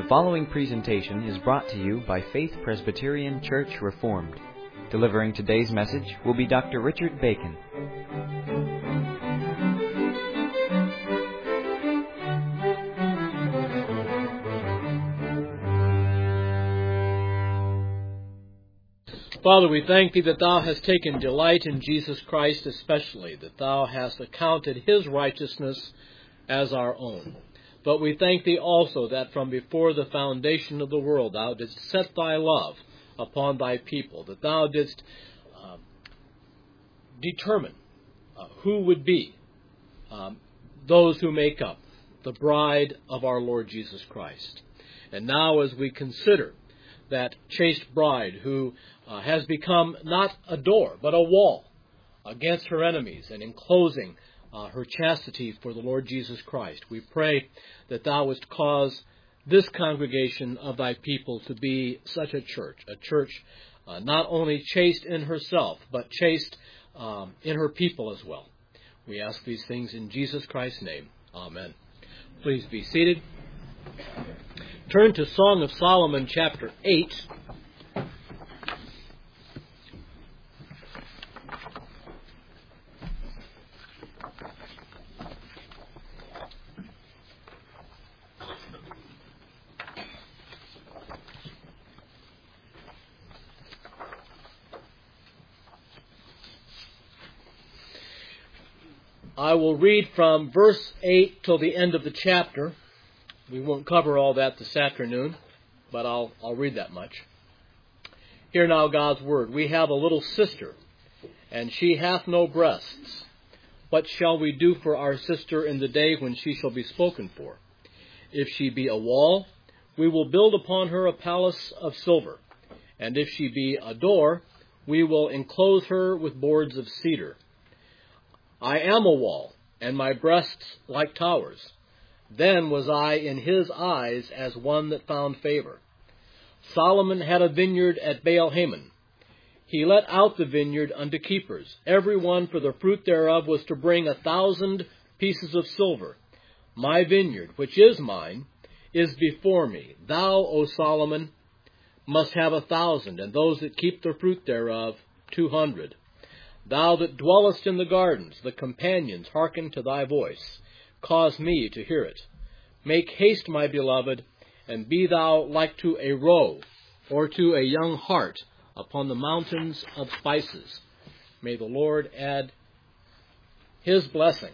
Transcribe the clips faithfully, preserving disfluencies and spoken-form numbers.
following presentation is brought to you by Faith Presbyterian Church Reformed. Delivering today's message will be Doctor Richard Bacon. Father, we thank Thee that Thou hast taken delight in Jesus Christ especially, that Thou hast accounted His righteousness as our own. But we thank Thee also that from before the foundation of the world Thou didst set Thy love upon Thy people, that Thou didst uh, determine uh, who would be um, those who make up the bride of our Lord Jesus Christ. And now as we consider that chaste bride who uh, has become not a door, but a wall against her enemies and enclosing uh, her chastity for the Lord Jesus Christ, we pray that Thou wouldst cause this congregation of Thy people to be such a church, a church uh, not only chaste in herself, but chaste um, in her people as well. We ask these things in Jesus Christ's name. Amen. Please be seated. Turn to Song of Solomon, chapter eight. I will read from verse eight till the end of the chapter. We won't cover all that this afternoon, but I'll, I'll read that much. Hear now God's word. We have a little sister, and she hath no breasts. What shall we do for our sister in the day when she shall be spoken for? If she be a wall, we will build upon her a palace of silver. And if she be a door, we will enclose her with boards of cedar. I am a wall, and my breasts like towers. Then was I in his eyes as one that found favor. Solomon had a vineyard at Baal-Hamon. He let out the vineyard unto keepers. Every one for the fruit thereof was to bring a thousand pieces of silver. My vineyard, which is mine, is before me. Thou, O Solomon, must have a thousand, and those that keep the fruit thereof two hundred. Thou that dwellest in the gardens, the companions hearken to thy voice. Cause me to hear it. Make haste, my beloved, and be thou like to a roe, or to a young hart, upon the mountains of spices. May the Lord add His blessing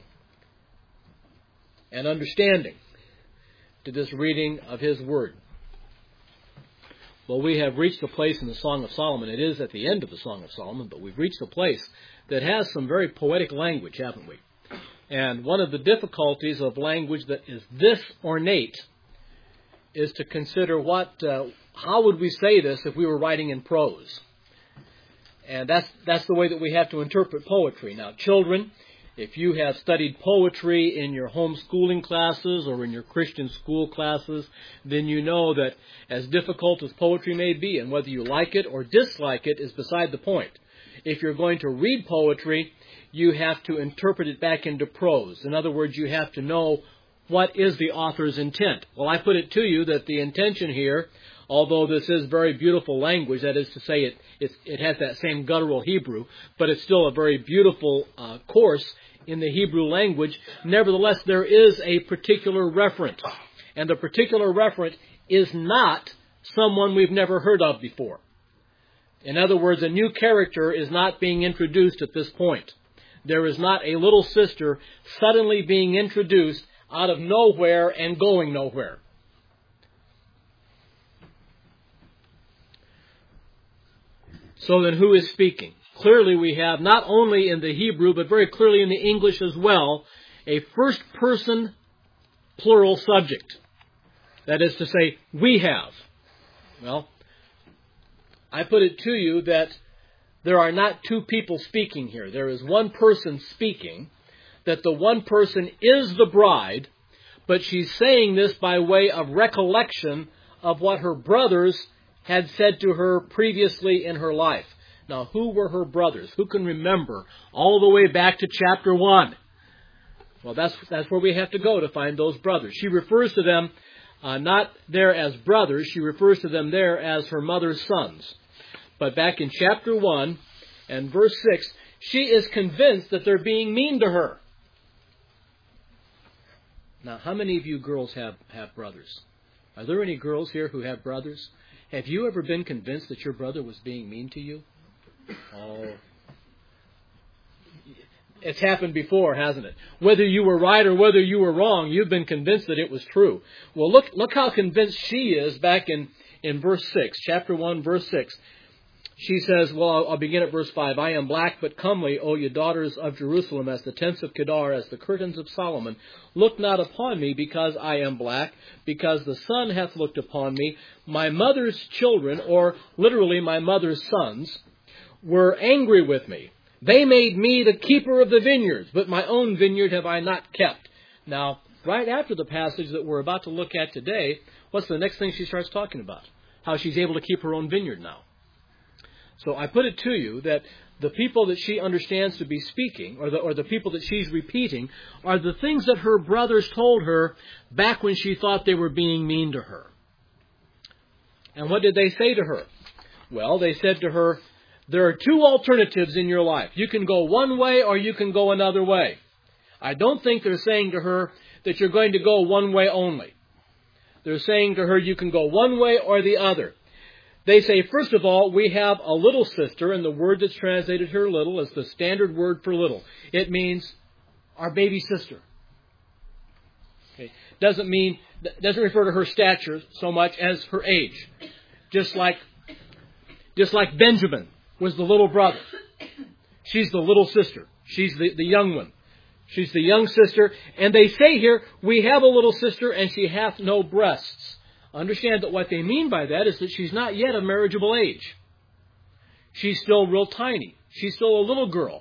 and understanding to this reading of His word. Well, we have reached a place in the Song of Solomon. It is at the end of the Song of Solomon, but we've reached a place that has some very poetic language, haven't we? And one of the difficulties of language that is this ornate is to consider what, uh, how would we say this if we were writing in prose? And that's that's the way that we have to interpret poetry. Now, children, if you have studied poetry in your homeschooling classes or in your Christian school classes, then you know that as difficult as poetry may be, and whether you like it or dislike it is beside the point. If you're going to read poetry, you have to interpret it back into prose. In other words, you have to know what is the author's intent. Well, I put it to you that the intention here, although this is very beautiful language, that is to say it it, it has that same guttural Hebrew, but it's still a very beautiful uh, course in the Hebrew language. Nevertheless, there is a particular referent, and the particular referent is not someone we've never heard of before. In other words, a new character is not being introduced at this point. There is not a little sister suddenly being introduced out of nowhere and going nowhere. So then who is speaking? Clearly we have, not only in the Hebrew, but very clearly in the English as well, a first-person plural subject. That is to say, we have. Well, I put it to you that there are not two people speaking here. There is one person speaking, that the one person is the bride, but she's saying this by way of recollection of what her brothers had said to her previously in her life. Now, who were her brothers? Who can remember all the way back to chapter one? Well, that's that's where we have to go to find those brothers. She refers to them uh, not there as brothers. She refers to them there as her mother's sons. But back in chapter one and verse six, she is convinced that they're being mean to her. Now, how many of you girls have, have brothers? Are there any girls here who have brothers? Have you ever been convinced that your brother was being mean to you? Oh, it's happened before, hasn't it? Whether you were right or whether you were wrong, you've been convinced that it was true. Well, look, look how convinced she is back in, in verse six, chapter one, verse six. She says, well, I'll, I'll begin at verse five. I am black but comely, O ye daughters of Jerusalem, as the tents of Kedar, as the curtains of Solomon. Look not upon me because I am black, because the sun hath looked upon me. My mother's children, or literally my mother's sons, were angry with me. They made me the keeper of the vineyards, but my own vineyard have I not kept. Now, right after the passage that we're about to look at today, what's the next thing she starts talking about? How she's able to keep her own vineyard now. So I put it to you that the people that she understands to be speaking, or the, or the people that she's repeating, are the things that her brothers told her back when she thought they were being mean to her. And what did they say to her? Well, they said to her, there are two alternatives in your life. You can go one way or you can go another way. I don't think they're saying to her that you're going to go one way only. They're saying to her you can go one way or the other. They say, first of all, we have a little sister, and the word that's translated here little is the standard word for little. It means our baby sister. Okay. Doesn't mean, doesn't refer to her stature so much as her age. Just like, just like Benjamin was the little brother. She's the little sister. She's the, the young one. She's the young sister. And they say here, we have a little sister and she hath no breasts. Understand that what they mean by that is that she's not yet of marriageable age. She's still real tiny. She's still a little girl.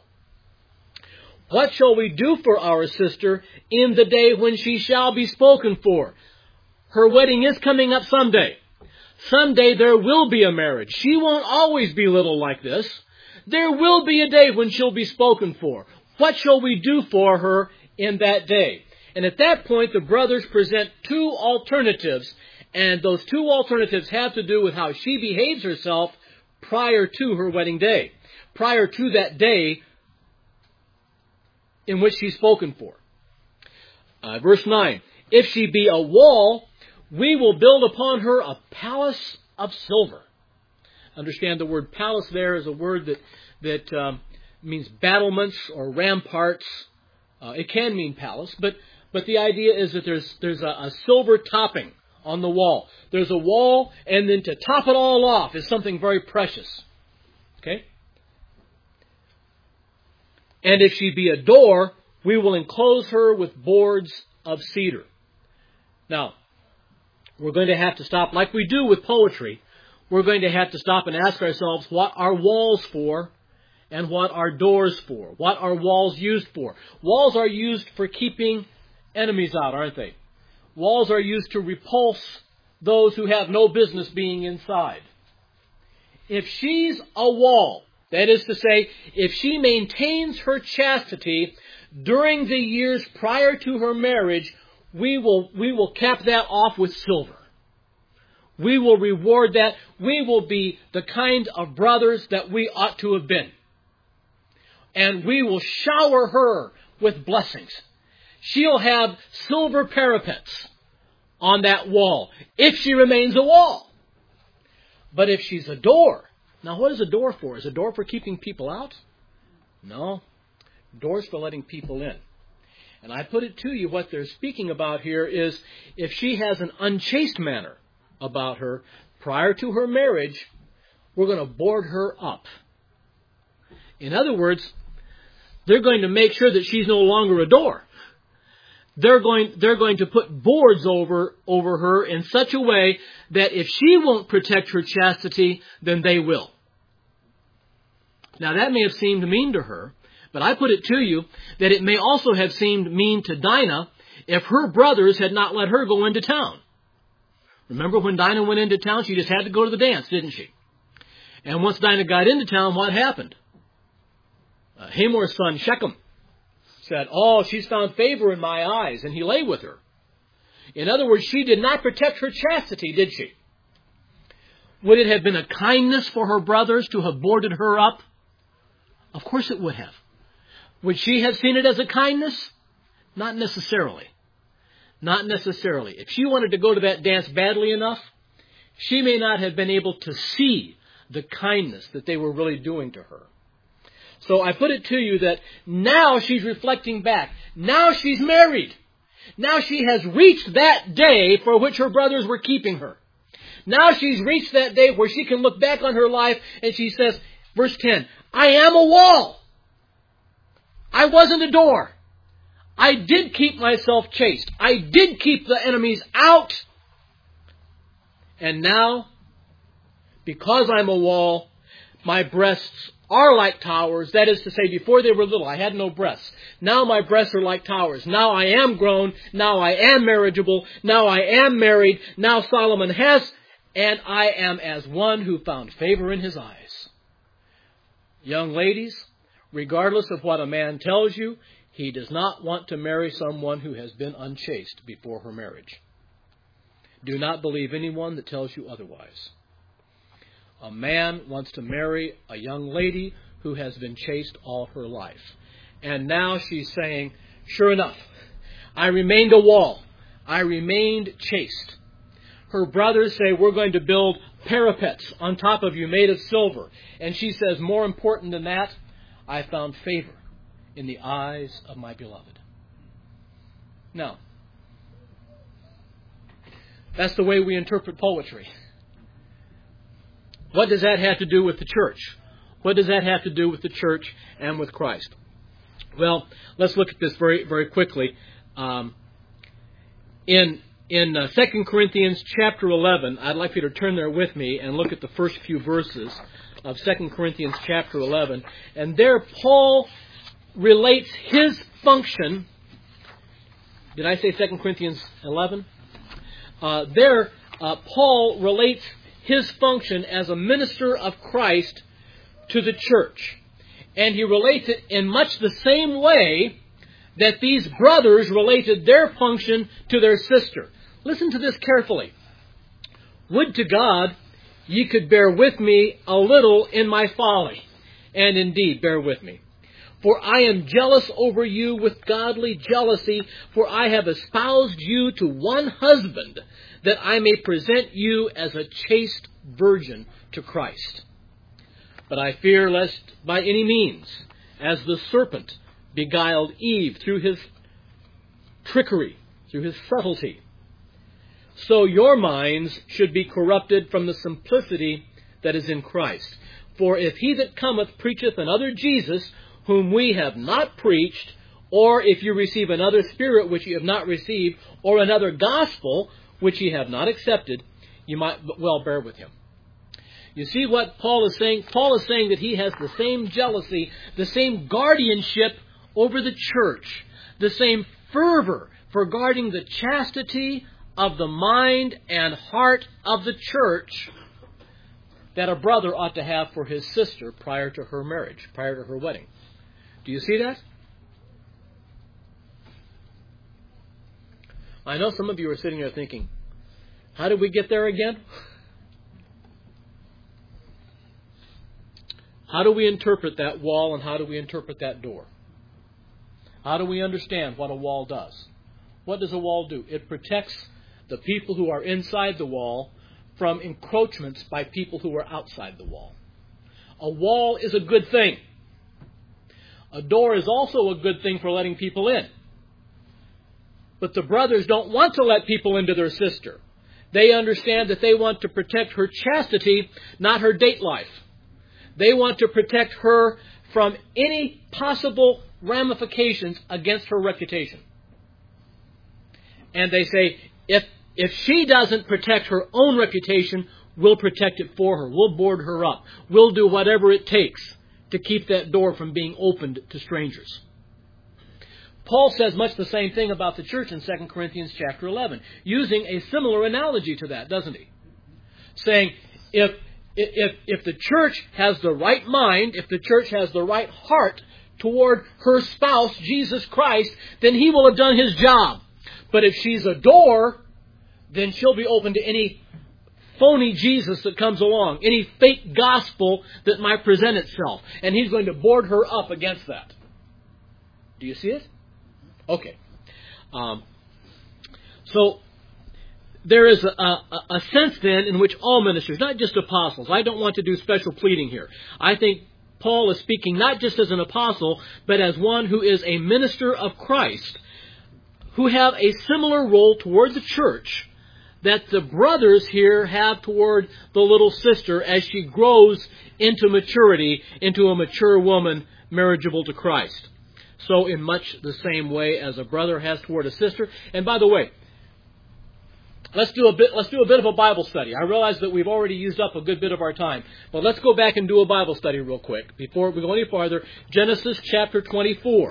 What shall we do for our sister in the day when she shall be spoken for? Her wedding is coming up someday. Someday there will be a marriage. She won't always be little like this. There will be a day when she'll be spoken for. What shall we do for her in that day? And at that point, the brothers present two alternatives. And those two alternatives have to do with how she behaves herself prior to her wedding day. Prior to that day in which she's spoken for. Uh, verse nine. If she be a wall, we will build upon her a palace of silver. Understand the word palace there is a word that, that um, means battlements or ramparts. Uh, it can mean palace, but, but the idea is that there's, there's a, a silver topping on the wall. There's a wall, and then to top it all off is something very precious. Okay? And if she be a door, we will enclose her with boards of cedar. Now, we're going to have to stop, like we do with poetry, we're going to have to stop and ask ourselves what are walls for and what are doors for. What are walls used for? Walls are used for keeping enemies out, aren't they? Walls are used to repulse those who have no business being inside. If she's a wall, that is to say, if she maintains her chastity during the years prior to her marriage, we will, we will cap that off with silver. We will reward that. We will be the kind of brothers that we ought to have been. And we will shower her with blessings. She'll have silver parapets on that wall, if she remains a wall. But if she's a door, now what is a door for? Is a door for keeping people out? No. Door's for letting people in. And I put it to you, what they're speaking about here is if she has an unchaste manner about her prior to her marriage, we're going to board her up. In other words, they're going to make sure that she's no longer a door. They're going, they're going to put boards over, over her in such a way that if she won't protect her chastity, then they will. Now that may have seemed mean to her, but I put it to you that it may also have seemed mean to Dinah if her brothers had not let her go into town. Remember when Dinah went into town, she just had to go to the dance, didn't she? And once Dinah got into town, what happened? Uh, Hamor's son, Shechem, said, oh, she's found favor in my eyes, and he lay with her. In other words, she did not protect her chastity, did she? Would it have been a kindness for her brothers to have boarded her up? Of course it would have. Would she have seen it as a kindness? Not necessarily. Not necessarily. If she wanted to go to that dance badly enough, she may not have been able to see the kindness that they were really doing to her. So I put it to you that now she's reflecting back. Now she's married. Now she has reached that day for which her brothers were keeping her. Now she's reached that day where she can look back on her life and she says, verse ten, I am a wall. I wasn't a door. I did keep myself chaste. I did keep the enemies out. And now, because I'm a wall, my breasts are like towers. That is to say, before they were little, I had no breasts. Now my breasts are like towers. Now I am grown. Now I am marriageable. Now I am married. Now Solomon has, and I am as one who found favor in his eyes. Young ladies, regardless of what a man tells you, he does not want to marry someone who has been unchaste before her marriage. Do not believe anyone that tells you otherwise. A man wants to marry a young lady who has been chaste all her life. And now she's saying, sure enough, I remained a wall. I remained chaste. Her brothers say, we're going to build parapets on top of you made of silver. And she says, more important than that, I found favor in the eyes of my beloved. Now, that's the way we interpret poetry. What does that have to do with the church? What does that have to do with the church and with Christ? Well, let's look at this very, very quickly. Um, in in uh, Second Corinthians chapter eleven, I'd like you to turn there with me and look at the first few verses of Second Corinthians chapter eleven. And there Paul relates his function. Did I say Second Corinthians eleven? Uh, there, uh, Paul relates his function as a minister of Christ to the church. And he relates it in much the same way that these brothers related their function to their sister. Listen to this carefully. Would to God ye could bear with me a little in my folly. And indeed, bear with me. For I am jealous over you with godly jealousy, for I have espoused you to one husband, that I may present you as a chaste virgin to Christ. But I fear lest by any means, as the serpent beguiled Eve through his trickery, through his subtlety, so your minds should be corrupted from the simplicity that is in Christ. For if he that cometh preacheth another Jesus, whom we have not preached, or if you receive another spirit which ye have not received, or another gospel which ye have not accepted, you might well bear with him. You see what Paul is saying? Paul is saying that he has the same jealousy, the same guardianship over the church, the same fervor for guarding the chastity of the mind and heart of the church that a brother ought to have for his sister prior to her marriage, prior to her wedding. Do you see that? I know some of you are sitting there thinking, how did we get there again? How do we interpret that wall and how do we interpret that door? How do we understand what a wall does? What does a wall do? It protects the people who are inside the wall from encroachments by people who are outside the wall. A wall is a good thing. A door is also a good thing for letting people in. But the brothers don't want to let people into their sister. They understand that they want to protect her chastity, not her date life. They want to protect her from any possible ramifications against her reputation. And they say, if if she doesn't protect her own reputation, we'll protect it for her. We'll board her up. We'll do whatever it takes to keep that door from being opened to strangers. Paul says much the same thing about the church in Second Corinthians chapter eleven, using a similar analogy to that, doesn't he? Saying, if if if the church has the right mind, if the church has the right heart toward her spouse, Jesus Christ, then he will have done his job. But if she's a door, then she'll be open to any phony Jesus that comes along, any fake gospel that might present itself. And he's going to board her up against that. Do you see it? Okay. Um, so there is a, a, a sense then in which all ministers, not just apostles, I don't want to do special pleading here. I think Paul is speaking not just as an apostle, but as one who is a minister of Christ, who have a similar role toward the church that the brothers here have toward the little sister as she grows into maturity, into a mature woman marriageable to Christ. So in much the same way as a brother has toward a sister. And by the way, let's do a bit, let's do a bit of a Bible study. I realize that we've already used up a good bit of our time, but let's go back and do a Bible study real quick before we go any farther. Genesis chapter twenty-four.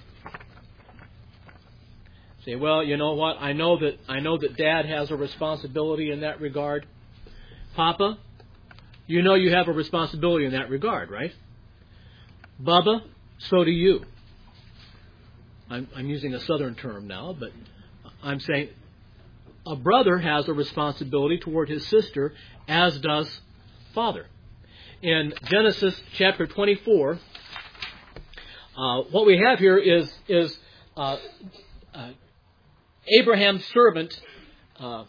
Say, well, you know what? I know that I know that Dad has a responsibility in that regard. Papa, you know you have a responsibility in that regard, right? Bubba, so do you. I'm, I'm using a southern term now, but I'm saying a brother has a responsibility toward his sister, as does father. In Genesis chapter twenty-four, uh, what we have here is is uh, uh, Abraham's servant uh,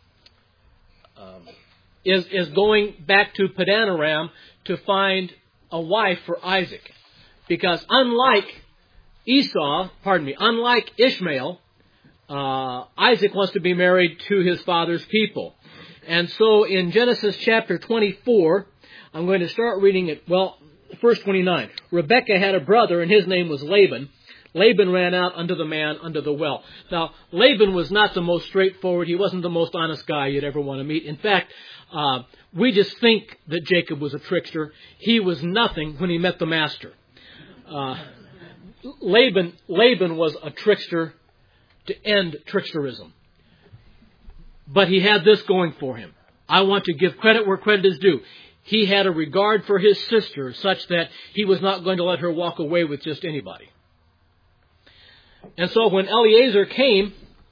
um, is is going back to Padan Aram to find a wife for Isaac, because unlike Esau, pardon me, unlike Ishmael, uh, Isaac wants to be married to his father's people, and so in Genesis chapter twenty-four, I'm going to start reading it. Well, verse twenty-nine. Rebekah had a brother, and his name was Laban. Laban ran out unto the man under the well. Now, Laban was not the most straightforward. He wasn't the most honest guy you'd ever want to meet. In fact, uh, we just think that Jacob was a trickster. He was nothing when he met the master. Uh, Laban, Laban was a trickster to end tricksterism. But he had this going for him. I want to give credit where credit is due. He had a regard for his sister such that he was not going to let her walk away with just anybody. And so when Eliezer came,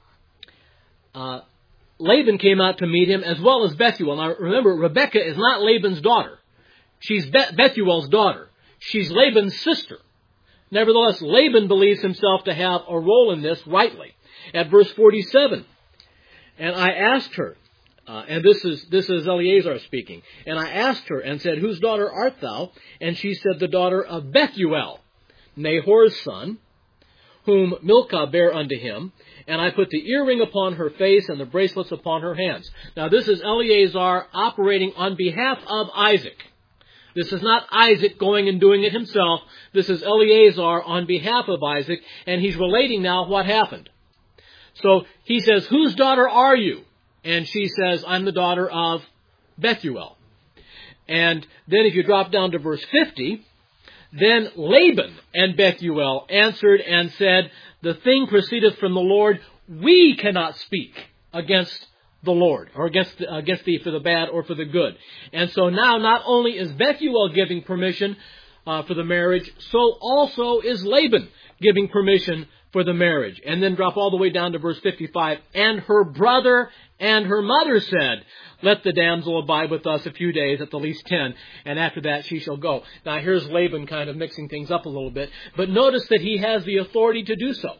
uh, Laban came out to meet him, as well as Bethuel. Now remember, Rebekah is not Laban's daughter. She's Be- Bethuel's daughter. She's Laban's sister. Nevertheless, Laban believes himself to have a role in this rightly. At verse forty-seven, and I asked her, uh, and this is this is Eliezer speaking, and I asked her and said, whose daughter art thou? And she said, the daughter of Bethuel, Nahor's son, whom Milcah bare unto him, and I put the earring upon her face and the bracelets upon her hands. Now this is Eliezer operating on behalf of Isaac. This is not Isaac going and doing it himself. This is Eliezer on behalf of Isaac, and he's relating now what happened. So he says, whose daughter are you? And she says, I'm the daughter of Bethuel. And then if you drop down to verse fifty, then Laban and Bethuel answered and said, the thing proceedeth from the Lord. We cannot speak against the Lord, or against, against thee for the bad or for the good. And so now not only is Bethuel giving permission uh, for the marriage, so also is Laban giving permission for the marriage. And then drop all the way down to verse fifty-five. And her brother and her mother said, let the damsel abide with us a few days, at the least ten, and after that she shall go. Now here's Laban kind of mixing things up a little bit, but notice that he has the authority to do so.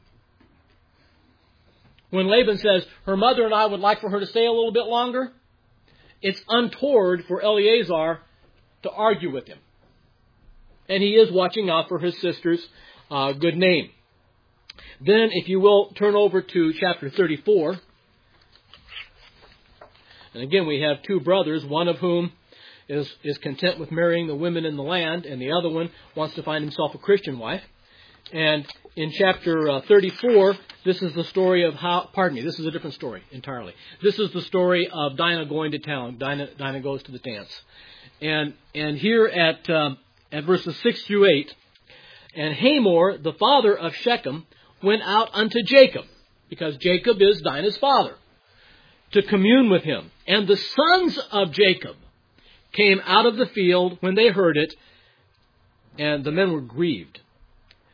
When Laban says, her mother and I would like for her to stay a little bit longer, it's untoward for Eliezer to argue with him. And he is watching out for his sister's uh, good name. Then, if you will, turn over to chapter thirty-four. And again, we have two brothers, one of whom is, is content with marrying the women in the land, and the other one wants to find himself a Christian wife. And in chapter uh, thirty-four, this is the story of how, pardon me, this is a different story entirely. This is the story of Dinah going to town. Dinah, Dinah goes to the dance. And and here at, uh, at verses six through eight, and Hamor, the father of Shechem, went out unto Jacob, because Jacob is Dinah's father, to commune with him. And the sons of Jacob came out of the field when they heard it, and the men were grieved.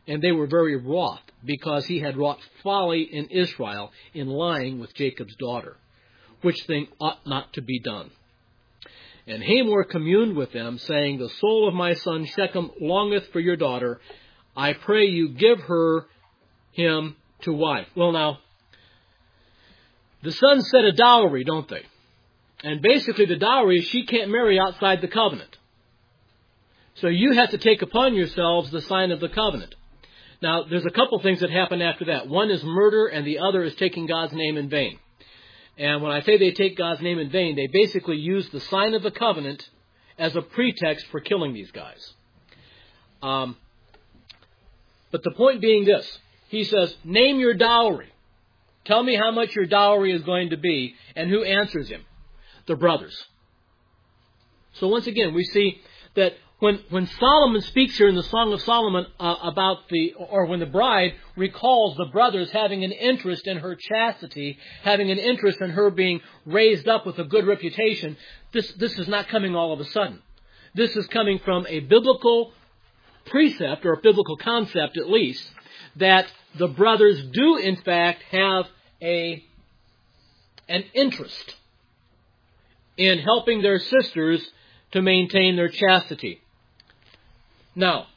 And they were very wroth because he had wrought folly in Israel in lying with Jacob's daughter, which thing ought not to be done. And Hamor communed with them, saying, The soul of my son Shechem longeth for your daughter. I pray you give her him to wife. Well, now, the sons set a dowry, don't they? And basically the dowry is she can't marry outside the covenant. So you have to take upon yourselves the sign of the covenant. Now, there's a couple things that happen after that. One is murder, and the other is taking God's name in vain. And when I say they take God's name in vain, they basically use the sign of the covenant as a pretext for killing these guys. Um, but the point being this. He says, name your dowry. Tell me how much your dowry is going to be. And who answers him? The brothers. So once again, we see that When, when Solomon speaks here in the Song of Solomon uh, about the, or when the bride recalls the brothers having an interest in her chastity, having an interest in her being raised up with a good reputation, this, this is not coming all of a sudden. This is coming from a biblical precept, or a biblical concept at least, that the brothers do in fact have a, an interest in helping their sisters to maintain their chastity. Now,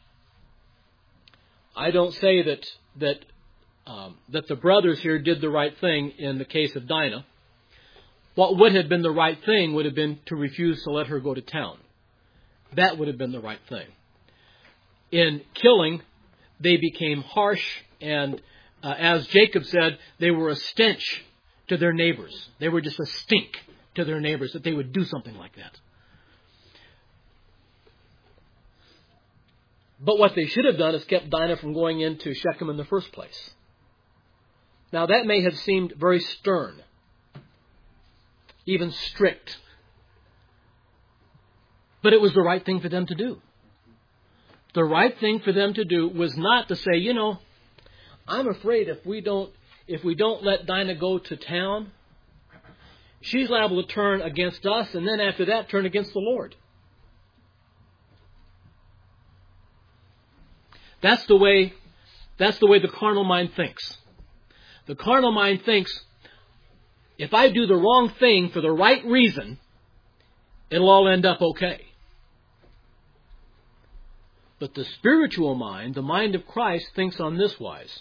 I don't say that that um, that the brothers here did the right thing in the case of Dinah. What would have been the right thing would have been to refuse to let her go to town. That would have been the right thing. In killing, they became harsh, and uh, as Jacob said, they were a stench to their neighbors. They were just a stink to their neighbors that they would do something like that. But what they should have done is kept Dinah from going into Shechem in the first place. Now that may have seemed very stern, even strict. But it was the right thing for them to do. The right thing for them to do was not to say, you know, I'm afraid if we don't if we don't let Dinah go to town, she's liable to turn against us, and then after that turn against the Lord. That's the way, that's the way the carnal mind thinks. The carnal mind thinks, if I do the wrong thing for the right reason, it'll all end up okay. But the spiritual mind, the mind of Christ, thinks on this wise.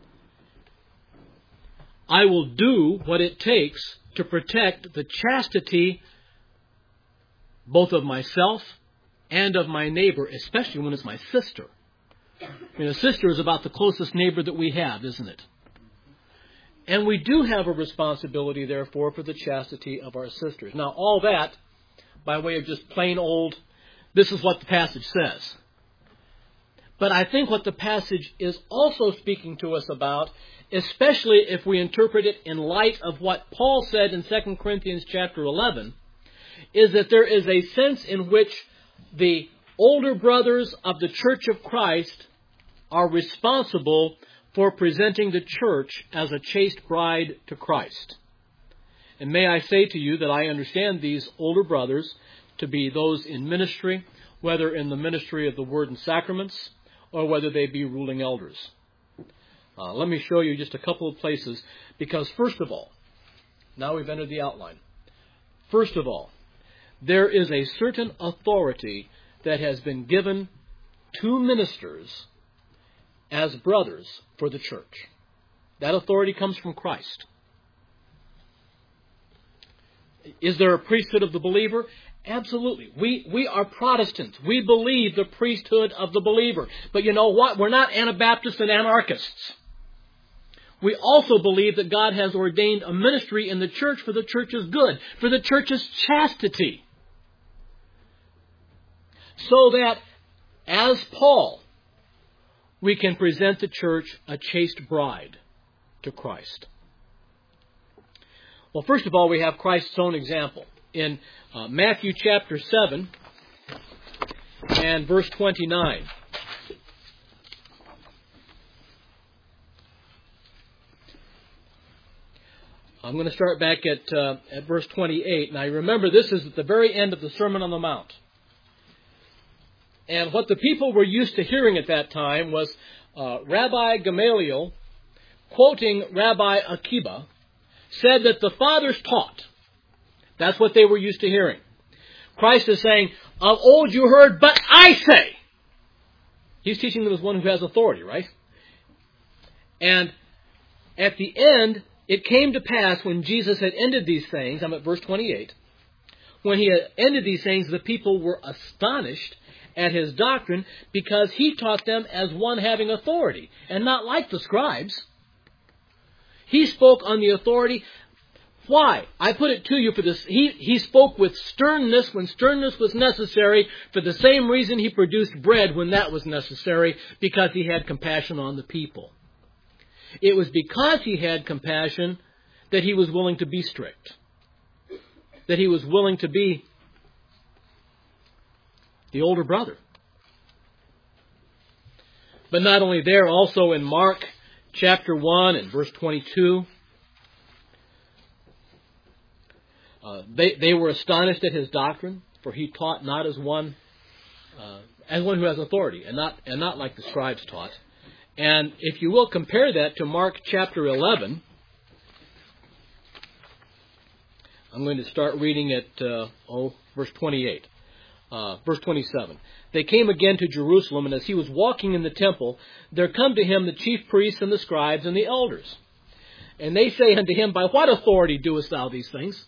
I will do what it takes to protect the chastity both of myself and of my neighbor, especially when it's my sister. I mean, a sister is about the closest neighbor that we have, isn't it? And we do have a responsibility, therefore, for the chastity of our sisters. Now, all that, by way of just plain old, this is what the passage says. But I think what the passage is also speaking to us about, especially if we interpret it in light of what Paul said in Second Corinthians chapter eleven, is that there is a sense in which the older brothers of the Church of Christ are responsible for presenting the church as a chaste bride to Christ. And may I say to you that I understand these older brothers to be those in ministry, whether in the ministry of the Word and Sacraments, or whether they be ruling elders. Uh, let me show you just a couple of places, because first of all, now we've entered the outline. First of all, there is a certain authority that has been given to ministers as brothers for the church. That authority comes from Christ. Is there a priesthood of the believer? Absolutely. We we are Protestants. We believe the priesthood of the believer. But you know what? We're not Anabaptists and anarchists. We also believe that God has ordained a ministry in the church for the church's good, for the church's chastity. So that, as Paul, we can present the church a chaste bride to Christ. Well, first of all, we have Christ's own example. In uh, Matthew chapter seven and verse twenty-nine. I'm going to start back at, uh, at verse twenty-eight. Now, you remember, this is at the very end of the Sermon on the Mount. And what the people were used to hearing at that time was uh, Rabbi Gamaliel, quoting Rabbi Akiba, said that the fathers taught. That's what they were used to hearing. Christ is saying, of old you heard, but I say. He's teaching them as one who has authority, right? And at the end, it came to pass when Jesus had ended these things, I'm at verse twenty-eight, when he had ended these things, the people were astonished at his doctrine because he taught them as one having authority and not like the scribes. He spoke on the authority. Why? I put it to you for this. He, he spoke with sternness when sternness was necessary for the same reason he produced bread when that was necessary, because he had compassion on the people. It was because he had compassion that he was willing to be strict, that he was willing to be the older brother. But not only there, also in Mark chapter one and verse twenty-two, uh, they, they were astonished at his doctrine, for he taught not as one uh, as one who has authority, and not and not like the scribes taught. And if you will compare that to Mark chapter eleven, I'm going to start reading at uh, oh verse twenty-eight. Uh, verse twenty-seven. They came again to Jerusalem, and as he was walking in the temple, there come to him the chief priests and the scribes and the elders. And they say unto him, by what authority doest thou these things?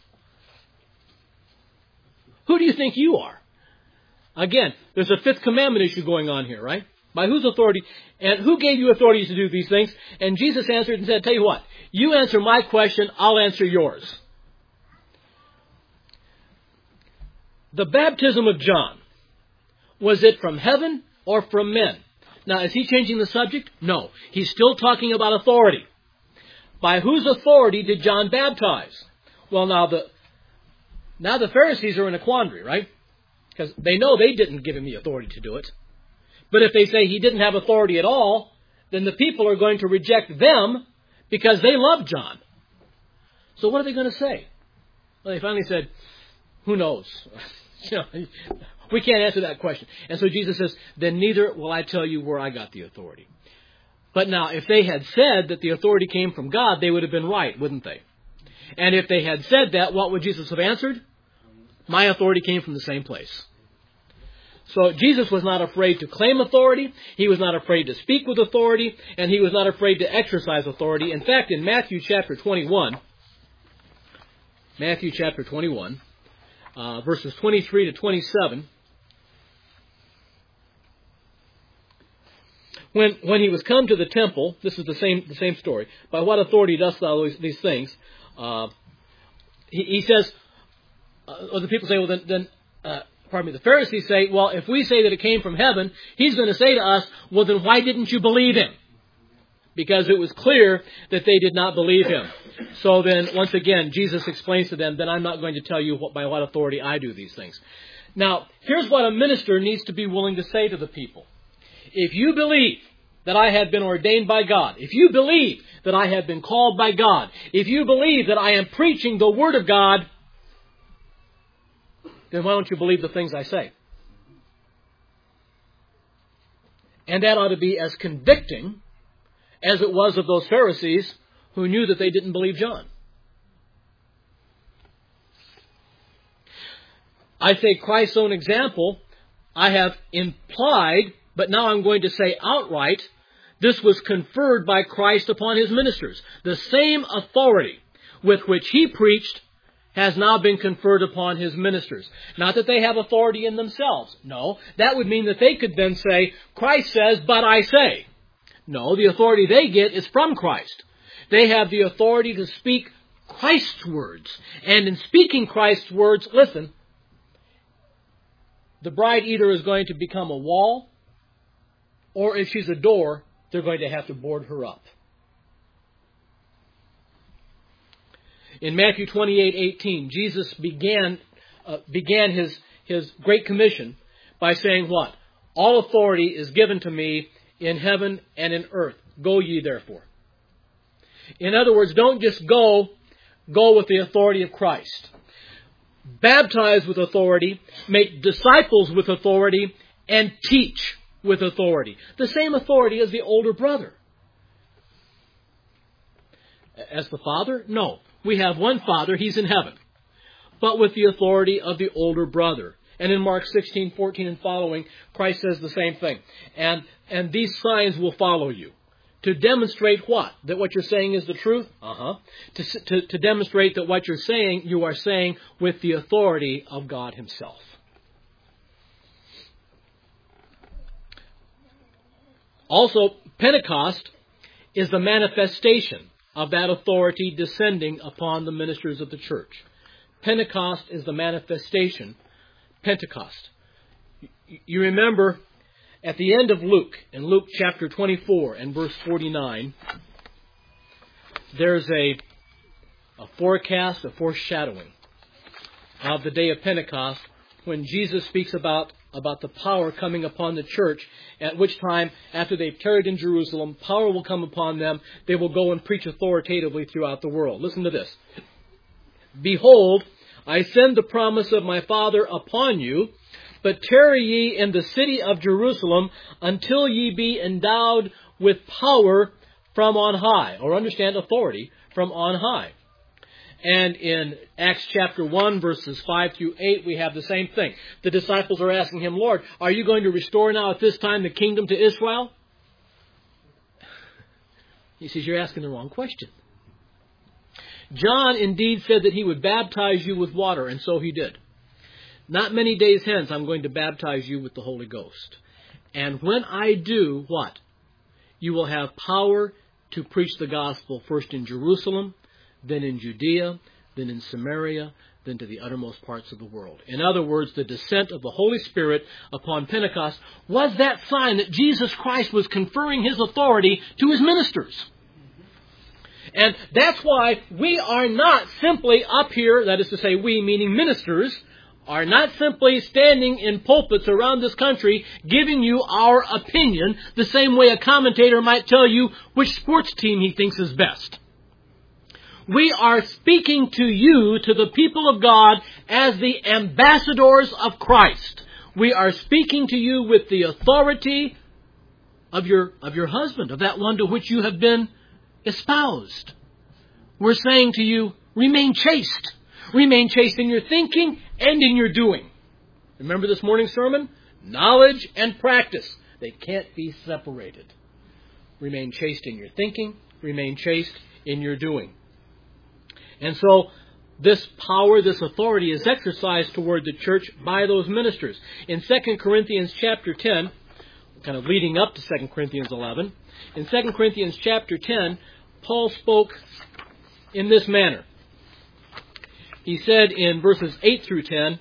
Who do you think you are? Again, there's a fifth commandment issue going on here, right? By whose authority? And who gave you authority to do these things? And Jesus answered and said, tell you what, you answer my question, I'll answer yours. The baptism of John, was it from heaven or from men? Now, is he changing the subject? No. He's still talking about authority. By whose authority did John baptize? Well, now the now the Pharisees are in a quandary, right? Because they know they didn't give him the authority to do it. But if they say he didn't have authority at all, then the people are going to reject them because they love John. So what are they going to say? Well, they finally said, who knows? You know, we can't answer that question. And so Jesus says, then neither will I tell you where I got the authority. But now, if they had said that the authority came from God, they would have been right, wouldn't they? And if they had said that, what would Jesus have answered? My authority came from the same place. So Jesus was not afraid to claim authority. He was not afraid to speak with authority. And he was not afraid to exercise authority. In fact, in Matthew chapter twenty-one, Matthew chapter twenty-one, Uh, verses twenty-three to twenty-seven. When when he was come to the temple, this is the same the same story. By what authority dost thou these, these things? Uh, he, he says, uh, well, the people say, well, then, then uh, pardon me, the Pharisees say, well, if we say that it came from heaven, he's going to say to us, well, then why didn't you believe him? Because it was clear that they did not believe him. So then, once again, Jesus explains to them, then I'm not going to tell you what, by what authority I do these things. Now, here's what a minister needs to be willing to say to the people. If you believe that I have been ordained by God, if you believe that I have been called by God, if you believe that I am preaching the Word of God, then why don't you believe the things I say? And that ought to be as convicting as it was of those Pharisees who knew that they didn't believe John. I say Christ's own example, I have implied, but now I'm going to say outright, this was conferred by Christ upon his ministers. The same authority with which he preached has now been conferred upon his ministers. Not that they have authority in themselves. No, that would mean that they could then say, Christ says, but I say. No, the authority they get is from Christ. They have the authority to speak Christ's words. And in speaking Christ's words, listen, the bride either is going to become a wall, or if she's a door, they're going to have to board her up. In Matthew twenty-eight eighteen, Jesus began uh, began his, his Great Commission by saying what? All authority is given to me in heaven and in earth. Go ye therefore. In other words, don't just go, go with the authority of Christ. Baptize with authority, make disciples with authority, and teach with authority. The same authority as the older brother. As the Father? No. We have one Father, He's in heaven. But with the authority of the older brother. And in Mark sixteen, fourteen and following, Christ says the same thing. And, and these signs will follow you. To demonstrate what? That what you're saying is the truth? Uh-huh. To, to, to demonstrate that what you're saying, you are saying with the authority of God Himself. Also, Pentecost is the manifestation of that authority descending upon the ministers of the church. Pentecost is the manifestation. Pentecost. You remember at the end of Luke, in Luke chapter twenty-four and verse forty-nine, there's a, a forecast, a foreshadowing of the day of Pentecost when Jesus speaks about, about the power coming upon the church, at which time, after they've tarried in Jerusalem, power will come upon them. They will go and preach authoritatively throughout the world. Listen to this. Behold, I send the promise of my Father upon you, but tarry ye in the city of Jerusalem until ye be endowed with power from on high, or understand authority from on high. And in Acts chapter one, verses five through eight, we have the same thing. The disciples are asking Him, Lord, are you going to restore now at this time the kingdom to Israel? He says, you're asking the wrong question. John indeed said that he would baptize you with water, and so he did. Not many days hence, I'm going to baptize you with the Holy Ghost. And when I do, what? You will have power to preach the gospel first in Jerusalem, then in Judea, then in Samaria, then to the uttermost parts of the world. In other words, the descent of the Holy Spirit upon Pentecost was that sign that Jesus Christ was conferring His authority to His ministers. And that's why we are not simply up here, that is to say we, meaning ministers, are not simply standing in pulpits around this country giving you our opinion the same way a commentator might tell you which sports team he thinks is best. We are speaking to you, to the people of God, as the ambassadors of Christ. We are speaking to you with the authority of your, of your husband, of that one to which you have been espoused. We're saying to you, remain chaste. Remain chaste in your thinking and in your doing. Remember this morning's sermon? Knowledge and practice. They can't be separated. Remain chaste in your thinking. Remain chaste in your doing. And so this power, this authority is exercised toward the church by those ministers. In Second Corinthians chapter ten, kind of leading up to Second Corinthians eleven, in Second Corinthians chapter ten, Paul spoke in this manner. He said in verses eight through ten,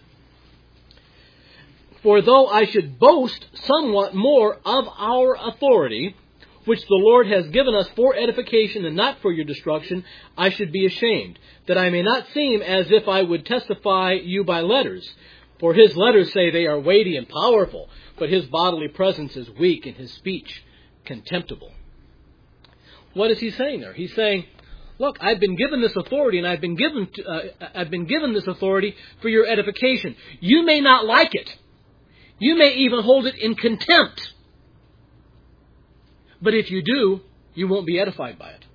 For though I should boast somewhat more of our authority, which the Lord has given us for edification and not for your destruction, I should be ashamed, that I may not seem as if I would testify you by letters. For his letters say they are weighty and powerful, but his bodily presence is weak and his speech contemptible. What is he saying there? He's saying, look, I've been given this authority, and I've been given to, uh, I've been given this authority for your edification. You may not like it. You may even hold it in contempt. But if you do, you won't be edified by it.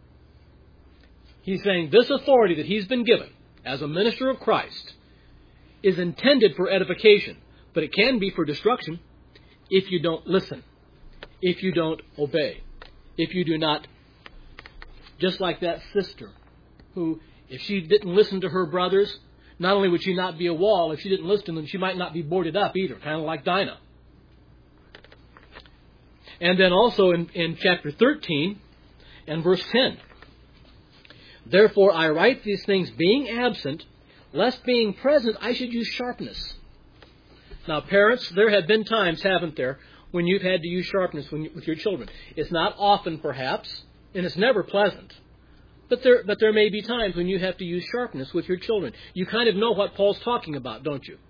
He's saying this authority that he's been given as a minister of Christ is intended for edification, but it can be for destruction if you don't listen, if you don't obey, if you do not. Just like that sister who, if she didn't listen to her brothers, not only would she not be a wall, if she didn't listen to them, she might not be boarded up either, kind of like Dinah. And then also in, in chapter thirteen and verse ten, Therefore I write these things being absent, lest being present I should use sharpness. Now parents, there have been times, haven't there, when you've had to use sharpness when you, with your children. It's not often perhaps, and it's never pleasant. But there, but there may be times when you have to use sharpness with your children. You kind of know what Paul's talking about, don't you?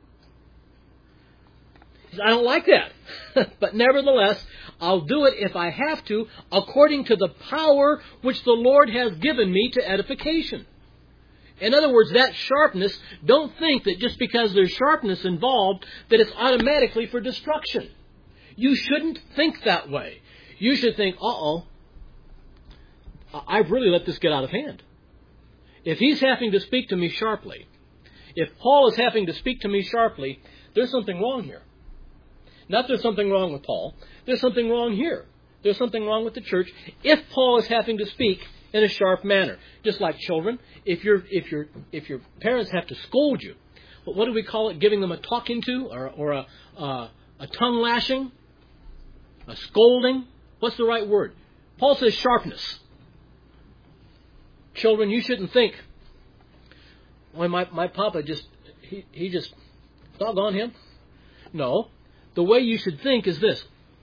He says, I don't like that. But nevertheless, I'll do it if I have to, according to the power which the Lord has given me to edification. In other words, that sharpness, don't think that just because there's sharpness involved, that it's automatically for destruction. You shouldn't think that way. You should think, uh-oh, I've really let this get out of hand. If he's having to speak to me sharply, if Paul is having to speak to me sharply, there's something wrong here. Not there's something wrong with Paul. There's something wrong here. There's something wrong with the church if Paul is having to speak in a sharp manner. Just like children, if your if your if your parents have to scold you, what, what do we call it? Giving them a talking to, or or a uh, a tongue lashing, a scolding. What's the right word? Paul says sharpness. Children, you shouldn't think, well, my my papa just he he just doggone him. No, the way you should think is this: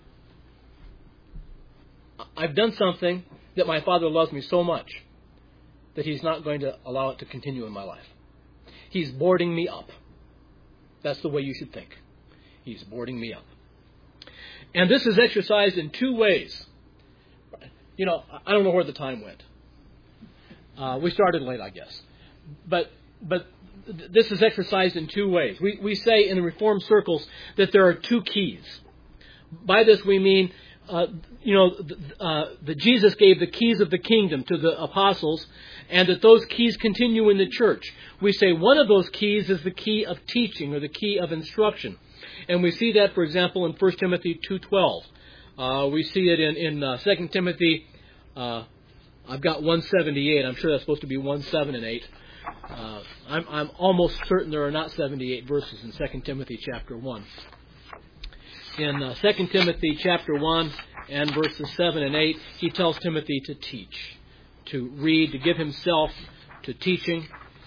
I've done something that my Father loves me so much that He's not going to allow it to continue in my life. He's boarding me up. That's the way you should think. He's boarding me up. And this is exercised in two ways. You know, I don't know where the time went. Uh, we started late, I guess. But but this is exercised in two ways. We, we say in the Reformed circles that there are two keys. By this we mean Uh, you know, uh, that Jesus gave the keys of the kingdom to the apostles, and that those keys continue in the church. We say one of those keys is the key of teaching, or the key of instruction. And we see that, for example, in First Timothy two twelve. Uh, we see it in, in uh, Second Timothy, uh, I've got one seventy-eight. I'm sure that's supposed to be one, seven, and eight. Uh, I'm, I'm almost certain there are not seventy-eight verses in Second Timothy chapter one. In uh, Second Timothy chapter one and verses seven and eight, he tells Timothy to teach, to read, to give himself to teaching.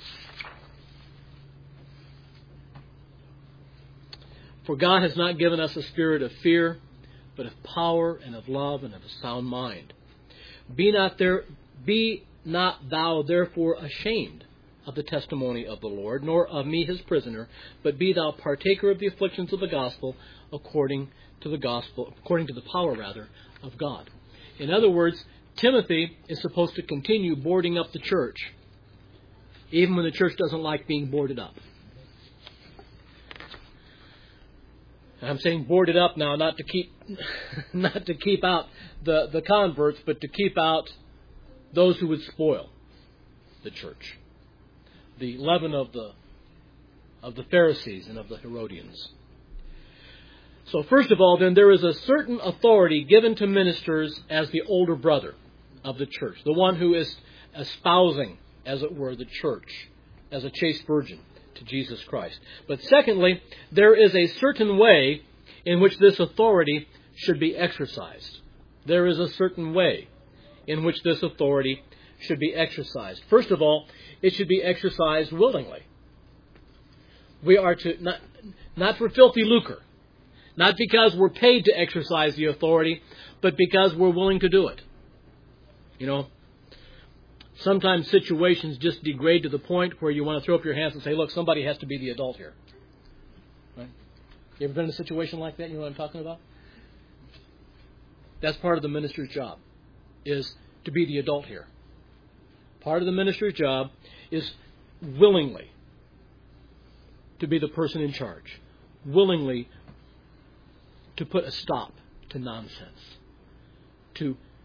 For God has not given us a spirit of fear, but of power and of love and of a sound mind. Be not there, be not thou therefore ashamed of the testimony of the Lord, nor of me his prisoner, but be thou partaker of the afflictions of the gospel, according to the gospel, according to the power, rather, of God. In other words, Timothy is supposed to continue boarding up the church, even when the church doesn't like being boarded up. I'm saying boarded up now, not to keep, not to keep out the, the converts, but to keep out those who would spoil the church. The leaven of the of the Pharisees and of the Herodians. So first of all, then, there is a certain authority given to ministers as the older brother of the church, the one who is espousing, as it were, the church as a chaste virgin to Jesus Christ. But secondly, there is a certain way in which this authority should be exercised. There is a certain way in which this authority should be exercised. First of all, it should be exercised willingly. We are to, not, not for filthy lucre, not because we're paid to exercise the authority, but because we're willing to do it. You know, sometimes situations just degrade to the point where you want to throw up your hands and say, look, somebody has to be the adult here. Right? You ever been in a situation like that? You know what I'm talking about? That's part of the minister's job, is to be the adult here. Part of the minister's job is willingly to be the person in charge, willingly to put a stop to nonsense, to,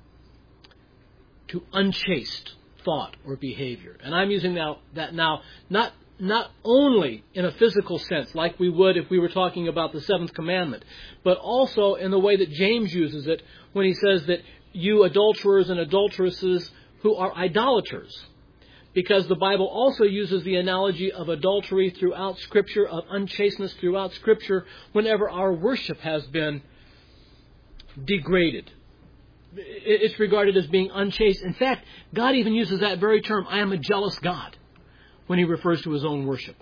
to unchaste thought or behavior. And I'm using now that now not not only in a physical sense, like we would if we were talking about the seventh commandment, but also in the way that James uses it when he says that you adulterers and adulteresses who are idolaters. Because the Bible also uses the analogy of adultery throughout Scripture, of unchasteness throughout Scripture, whenever our worship has been degraded. It's regarded as being unchaste. In fact, God even uses that very term, I am a jealous God, when He refers to His own worship.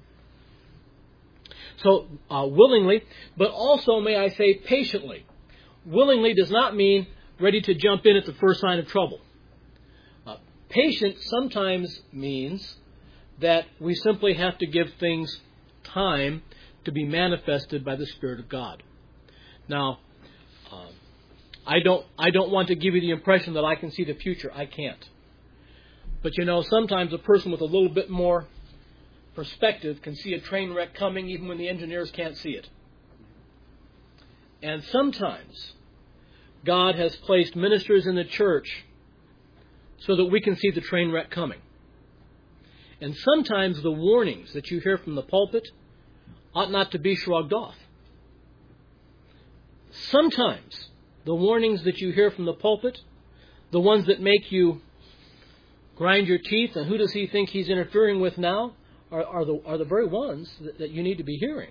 So, uh, willingly, but also, may I say, patiently. Willingly does not mean ready to jump in at the first sign of trouble. Patient sometimes means that we simply have to give things time to be manifested by the Spirit of God. Now, um, I don't I don't want to give you the impression that I can see the future. I can't. But you know, sometimes a person with a little bit more perspective can see a train wreck coming even when the engineers can't see it. And sometimes God has placed ministers in the church so that we can see the train wreck coming. And sometimes the warnings that you hear from the pulpit ought not to be shrugged off. Sometimes the warnings that you hear from the pulpit, the ones that make you grind your teeth, and who does he think he's interfering with now, are, are, the, are the very ones that, that you need to be hearing.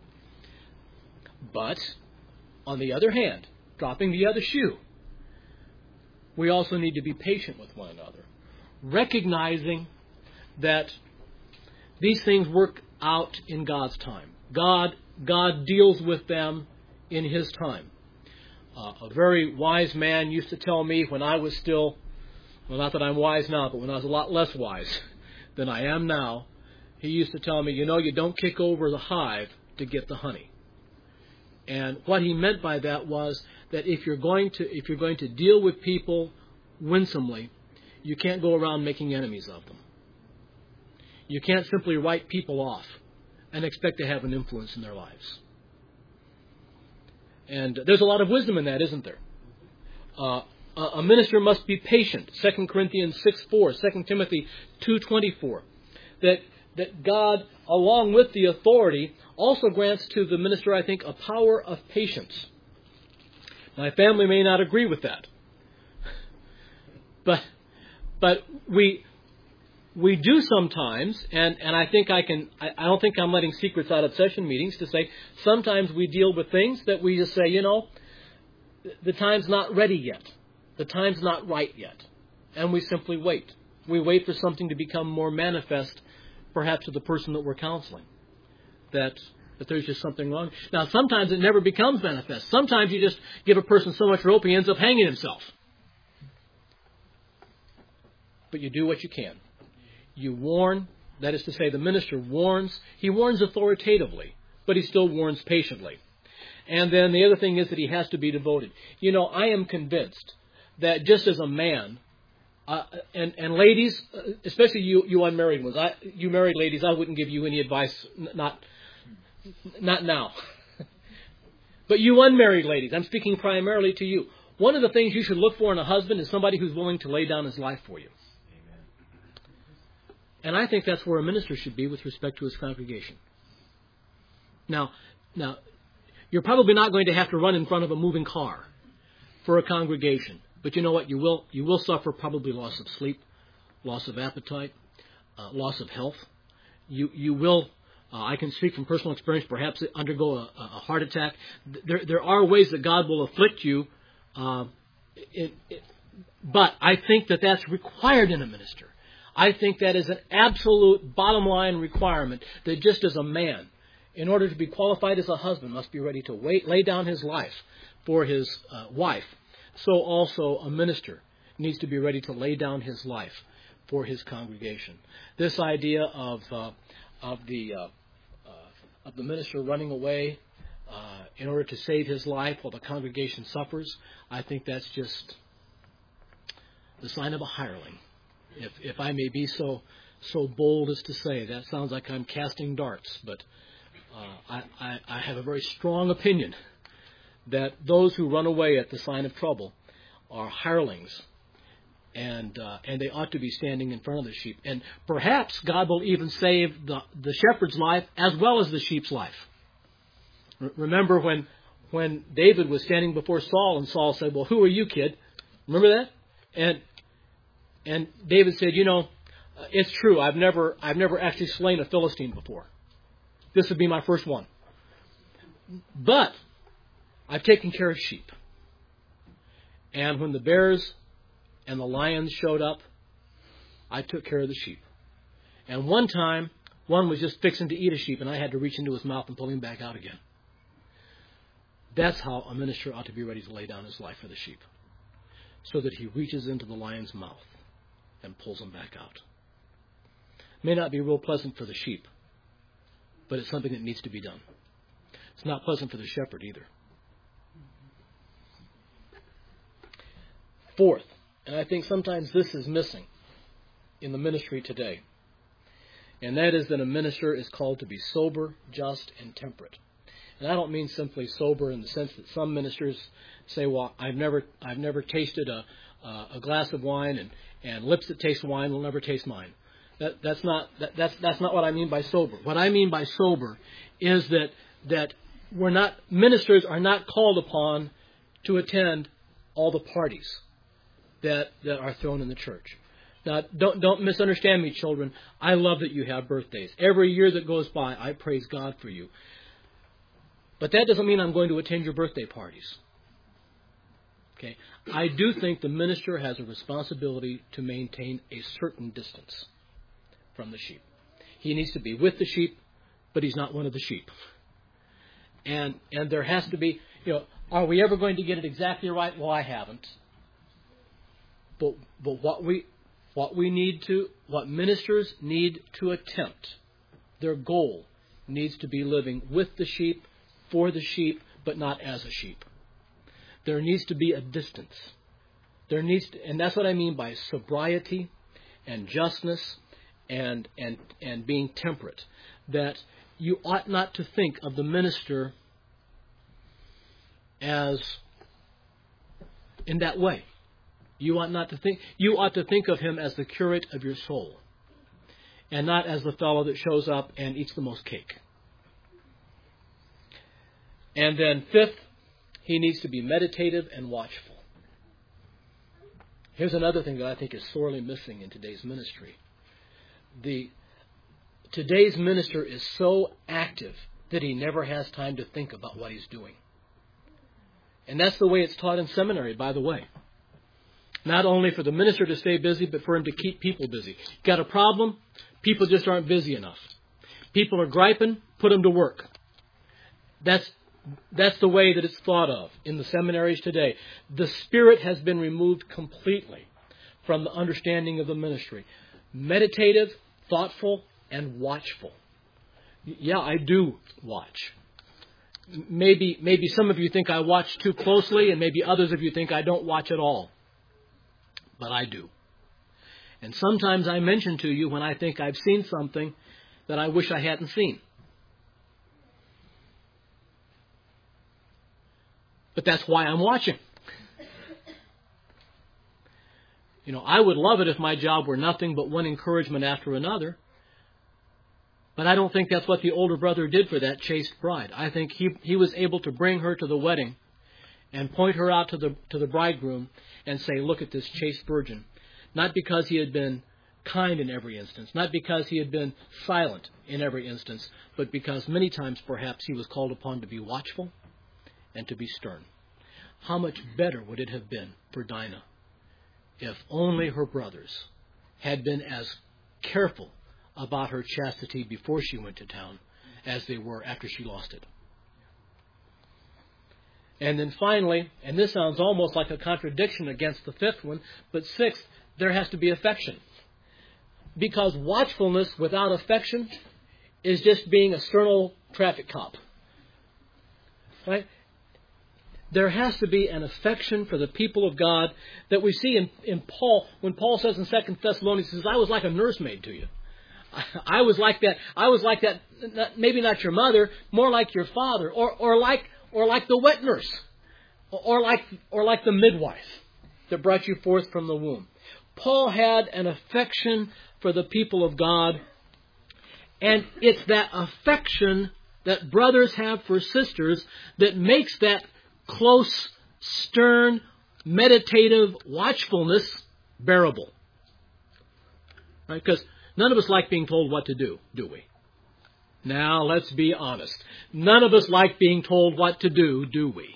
But, on the other hand, dropping the other shoe, we also need to be patient with one another, recognizing that these things work out in God's time. God, God deals with them in His time. Uh, a very wise man used to tell me when I was still, well, not that I'm wise now, but when I was a lot less wise than I am now, he used to tell me, you know, you don't kick over the hive to get the honey. And what he meant by that was that if you're going to if you're going to deal with people winsomely, you can't go around making enemies of them. You can't simply write people off and expect to have an influence in their lives. And there's a lot of wisdom in that, isn't there? Uh, a minister must be patient. Second Corinthians six four, Second Timothy two twenty-four. That that God, along with the authority, also grants to the minister, I think, a power of patience. My family may not agree with that. But but we we do sometimes, and, and I think I can I, I don't think I'm letting secrets out of session meetings to say sometimes we deal with things that we just say, you know, the time's not ready yet. The time's not right yet. And we simply wait. We wait for something to become more manifest, perhaps to the person that we're counseling. That that there's just something wrong. Now, sometimes it never becomes manifest. Sometimes you just give a person so much rope he ends up hanging himself. But you do what you can. You warn, that is to say, the minister warns. He warns authoritatively, but he still warns patiently. And then the other thing is that he has to be devoted. You know, I am convinced that just as a man, uh, and, and ladies, especially you, you unmarried ones, I, you married ladies, I wouldn't give you any advice, not, not now. But you unmarried ladies, I'm speaking primarily to you. One of the things you should look for in a husband is somebody who's willing to lay down his life for you. And I think that's where a minister should be with respect to his congregation. Now, now, you're probably not going to have to run in front of a moving car for a congregation. But you know what? You will you will suffer probably loss of sleep, loss of appetite, uh, loss of health. You you will, uh, I can speak from personal experience, perhaps undergo a, a heart attack. There there are ways that God will afflict you, uh, it, it, but I think that that's required in a minister. I think that is an absolute bottom line requirement that just as a man, in order to be qualified as a husband, must be ready to wait, lay down his life for his uh, wife. So also a minister needs to be ready to lay down his life for his congregation. This idea of uh, of the uh, uh, of the minister running away uh, in order to save his life while the congregation suffers, I think that's just the sign of a hireling. If if I may be so so bold as to say, that sounds like I'm casting darts, but uh, I, I, I have a very strong opinion that those who run away at the sign of trouble are hirelings, and uh, and they ought to be standing in front of the sheep. And perhaps God will even save the, the shepherd's life as well as the sheep's life. R- remember when when David was standing before Saul, and Saul said, "Well, who are you, kid?" Remember that? And and David said, "You know, it's true. I've never I've never actually slain a Philistine before. This would be my first one. But I've taken care of sheep. And when the bears and the lions showed up, I took care of the sheep. And one time, one was just fixing to eat a sheep, and I had to reach into his mouth and pull him back out again." That's how a minister ought to be ready to lay down his life for the sheep, so that he reaches into the lion's mouth and pulls them back out. It may not be real pleasant for the sheep, but it's something that needs to be done. It's not pleasant for the shepherd either. Fourth, and I think sometimes this is missing, in the ministry today. And that is that a minister is called to be sober, just, and temperate. And I don't mean simply sober in the sense that some ministers say, well, I've never I've never tasted a, uh, a glass of wine, and, and lips that taste wine will never taste mine. That, that's not that, that's that's not what I mean by sober. What I mean by sober is that that we're not ministers are not called upon to attend all the parties that that are thrown in the church. Now, don't don't misunderstand me, children. I love that you have birthdays. Every year that goes by, I praise God for you. But that doesn't mean I'm going to attend your birthday parties. Okay? I do think the minister has a responsibility to maintain a certain distance from the sheep. He needs to be with the sheep, but he's not one of the sheep. And and there has to be, you know, are we ever going to get it exactly right? Well, I haven't. But but what we what we need to what ministers need to attempt, their goal needs to be living with the sheep, for the sheep, but not as a sheep. There needs to be a distance. There needs to, and that's what I mean by sobriety and justness and and and being temperate. That you ought not to think of the minister as in that way. You ought not to think you ought to think of him as the curate of your soul, and not as the fellow that shows up and eats the most cake. And then fifth, he needs to be meditative and watchful. Here's another thing that I think is sorely missing in today's ministry. The today's minister is so active that he never has time to think about what he's doing. And that's the way it's taught in seminary, by the way. Not only for the minister to stay busy, but for him to keep people busy. Got a problem? People just aren't busy enough. People are griping, put them to work. That's that's the way that it's thought of in the seminaries today. The Spirit has been removed completely from the understanding of the ministry. Meditative, thoughtful, and watchful. Yeah, I do watch. Maybe maybe some of you think I watch too closely, and maybe others of you think I don't watch at all. But I do. And sometimes I mention to you when I think I've seen something that I wish I hadn't seen. But that's why I'm watching. You know, I would love it if my job were nothing but one encouragement after another. But I don't think that's what the older brother did for that chaste bride. I think he he was able to bring her to the wedding and point her out to the to the bridegroom and say, look at this chaste virgin. Not because he had been kind in every instance, not because he had been silent in every instance, but because many times perhaps he was called upon to be watchful and to be stern. How much better would it have been for Dinah if only her brothers had been as careful about her chastity before she went to town as they were after she lost it. And then finally, and this sounds almost like a contradiction against the fifth one, but sixth, there has to be affection. Because watchfulness without affection is just being a stern old traffic cop. Right? There has to be an affection for the people of God that we see in, in Paul. When Paul says in Second Thessalonians, he says, I was like a nursemaid to you. I, I was like that. I was like that, not, maybe not your mother, more like your father, or, or like or like the wet nurse, or like or like the midwife that brought you forth from the womb. Paul had an affection for the people of God, and it's that affection that brothers have for sisters that makes that close, stern, meditative watchfulness bearable. Right? Because none of us like being told what to do, do we? Now, let's be honest. None of us like being told what to do, do we?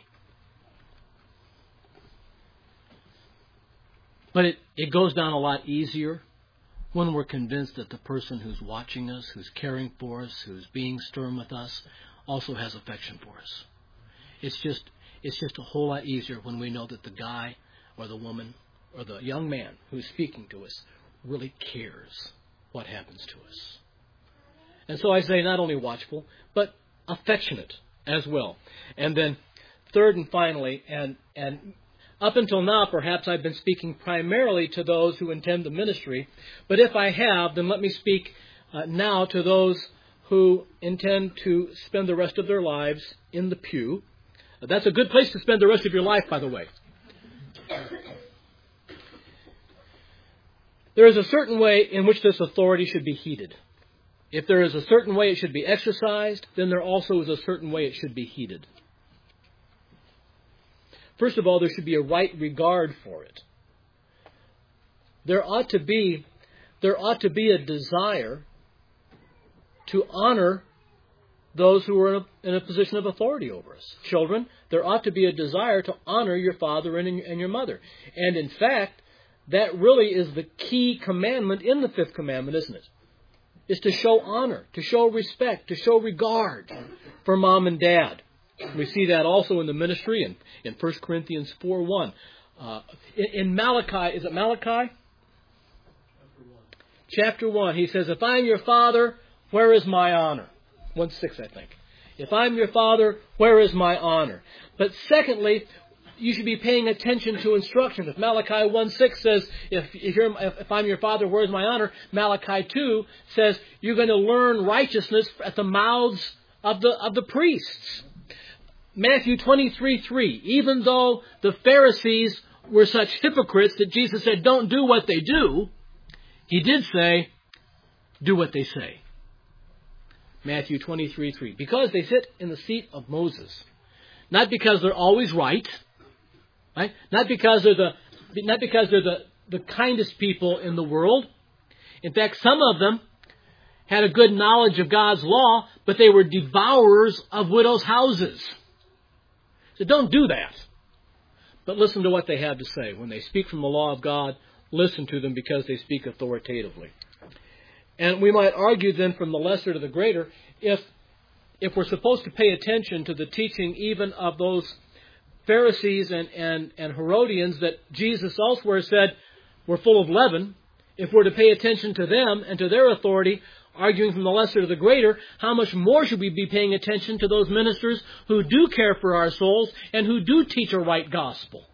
But it, it goes down a lot easier when we're convinced that the person who's watching us, who's caring for us, who's being stern with us, also has affection for us. It's just it's just a whole lot easier when we know that the guy or the woman or the young man who's speaking to us really cares what happens to us. And so I say not only watchful, but affectionate as well. And then third and finally, and and Up until now, perhaps I've been speaking primarily to those who intend the ministry. But if I have, then let me speak uh, now to those who intend to spend the rest of their lives in the pew. Uh, that's a good place to spend the rest of your life, by the way. There is a certain way in which this authority should be heeded. If there is a certain way it should be exercised, then there also is a certain way it should be heeded. First of all, there should be a right regard for it. There ought to be, there ought to be a desire to honor those who are in a, in a position of authority over us. Children, there ought to be a desire to honor your father and, and your mother. And in fact, that really is the key commandment in the fifth commandment, isn't it? Is to show honor, to show respect, to show regard for mom and dad. We see that also in the ministry in, in First Corinthians four one. Uh, in, in Malachi, is it Malachi? Chapter one, he says, if I'm your father, where is my honor? one six, I think. If I'm your father, where is my honor? But secondly, you should be paying attention to instruction. If Malachi one six says, if, if, you're, if I'm your father, where is my honor? Malachi two says, you're going to learn righteousness at the mouths of the, of the priests. Matthew twenty-three three, even though the Pharisees were such hypocrites that Jesus said, don't do what they do, he did say, do what they say. Matthew twenty-three three, because they sit in the seat of Moses. Not because they're always right, right? Not because they're the, not because they're the, the kindest people in the world. In fact, some of them had a good knowledge of God's law, but they were devourers of widows' houses. So don't do that. But listen to what they have to say. When they speak from the law of God, listen to them because they speak authoritatively. And we might argue then from the lesser to the greater, if if we're supposed to pay attention to the teaching even of those Pharisees and, and, and Herodians that Jesus elsewhere said were full of leaven, if we're to pay attention to them and to their authority, arguing from the lesser to the greater, how much more should we be paying attention to those ministers who do care for our souls and who do teach a right gospel?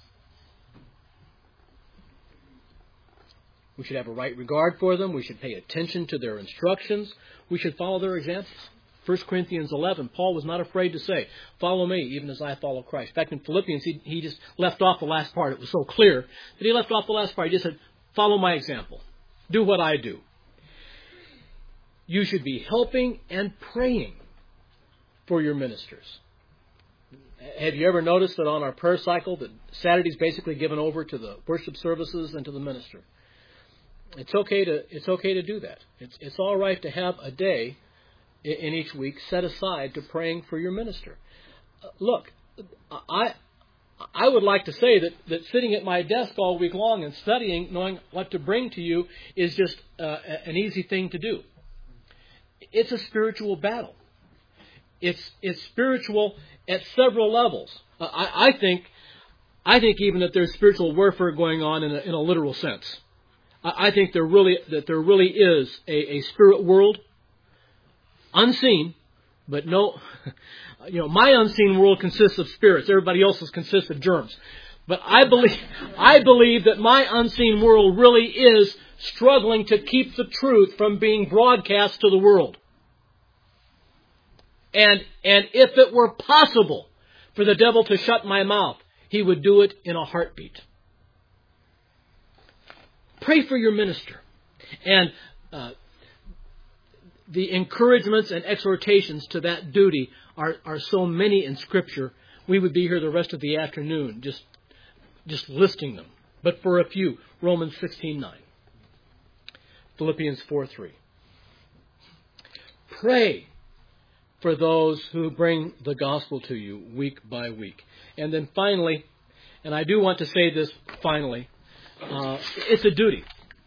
We should have a right regard for them. We should pay attention to their instructions. We should follow their examples. First Corinthians eleven, Paul was not afraid to say, follow me even as I follow Christ. Back in Philippians, he, he just left off the last part. It was so clear that he left off the last part. He just said, follow my example. Do what I do. You should be helping and praying for your ministers. Have you ever noticed that on our prayer cycle that Saturday's basically given over to the worship services and to the minister? It's okay to it's okay to do that. It's it's all right to have a day in, in each week set aside to praying for your minister. Uh, look, I I would like to say that, that sitting at my desk all week long and studying, knowing what to bring to you, is just uh, an easy thing to do. It's a spiritual battle. It's it's spiritual at several levels. Uh, I, I think I think even that there's spiritual warfare going on in a, in a literal sense. I, I think there really that there really is a, a spirit world, unseen, but no, you know, my unseen world consists of spirits. Everybody else's consists of germs. But I believe I believe that my unseen world really is struggling to keep the truth from being broadcast to the world. And and if it were possible for the devil to shut my mouth, he would do it in a heartbeat. Pray for your minister. And uh, the encouragements and exhortations to that duty are, are so many in Scripture, we would be here the rest of the afternoon just, just listing them. But for a few, Romans sixteen nine. Philippians four three. Pray for those who bring the gospel to you week by week. And then finally, and I do want to say this finally, uh, it's a duty.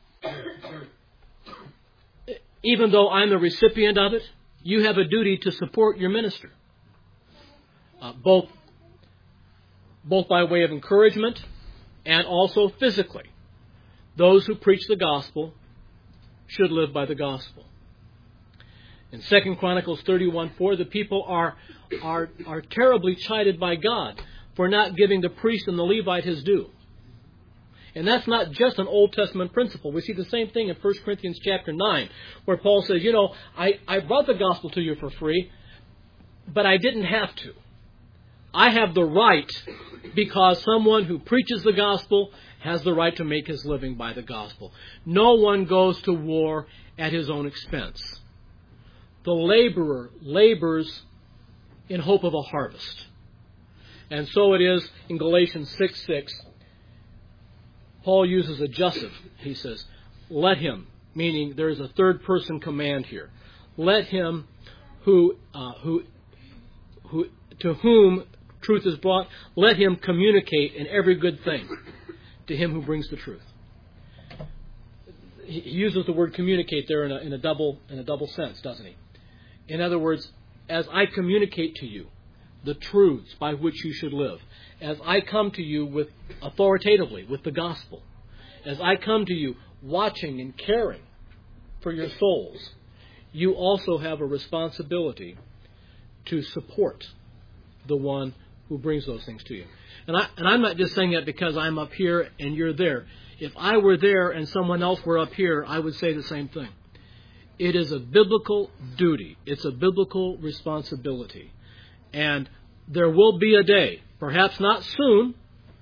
Even though I'm the recipient of it, you have a duty to support your minister. Uh, both, both by way of encouragement and also physically. Those who preach the gospel should live by the gospel. In Second Chronicles thirty-one four, the people are, are, are terribly chided by God for not giving the priest and the Levite his due. And that's not just an Old Testament principle. We see the same thing in First Corinthians chapter nine, where Paul says, you know, I, I brought the gospel to you for free, but I didn't have to. I have the right because someone who preaches the gospel has the right to make his living by the gospel. No one goes to war at his own expense. The laborer labors in hope of a harvest. And so it is in Galatians six six. Paul uses a jussive. He says, let him, meaning there is a third person command here. Let him who, uh, who, who, to whom truth is brought, let him communicate in every good thing to him who brings the truth. He uses the word communicate there in a, in a double, in a double sense, doesn't he? In other words, as I communicate to you the truths by which you should live, as I come to you with authoritatively with the gospel, as I come to you watching and caring for your souls, you also have a responsibility to support the one who brings those things to you. And, I, and I'm not just saying that because I'm up here and you're there. If I were there and someone else were up here, I would say the same thing. It is a biblical duty. It's a biblical responsibility. And there will be a day, perhaps not soon,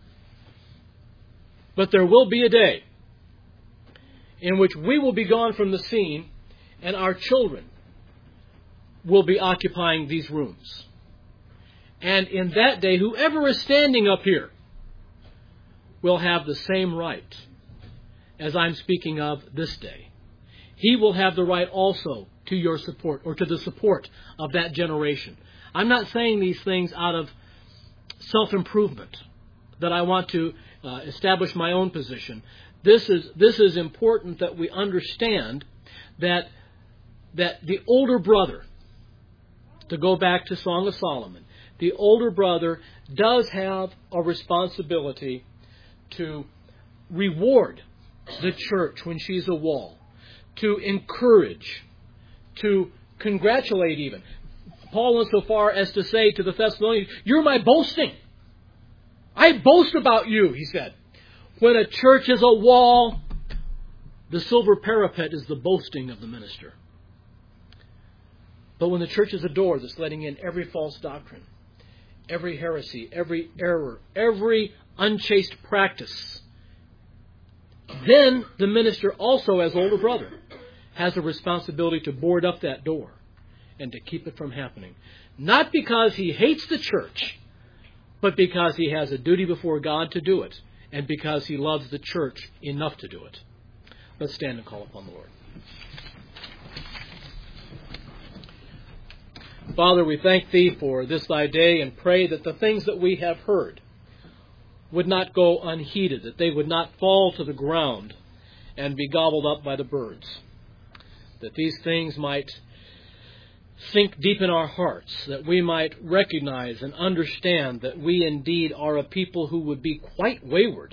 but there will be a day in which we will be gone from the scene and our children will be occupying these rooms. And in that day, whoever is standing up here will have the same right as I'm speaking of this day. He will have the right also to your support or to the support of that generation. I'm not saying these things out of self-improvement, that I want to uh, establish my own position. This is this is important that we understand that that the older brother, to go back to Song of Solomon, the older brother does have a responsibility to reward the church when she's a wall, to encourage, to congratulate even. Paul went so far as to say to the Thessalonians, you're my boasting. I boast about you, he said. When a church is a wall, the silver parapet is the boasting of the minister. But when the church is a door that's letting in every false doctrine, every heresy, every error, every unchaste practice, then the minister also, as older brother, has a responsibility to board up that door and to keep it from happening. Not because he hates the church, but because he has a duty before God to do it, and because he loves the church enough to do it. Let's stand and call upon the Lord. Father, we thank Thee for this Thy day and pray that the things that we have heard would not go unheeded, that they would not fall to the ground and be gobbled up by the birds, that these things might sink deep in our hearts, that we might recognize and understand that we indeed are a people who would be quite wayward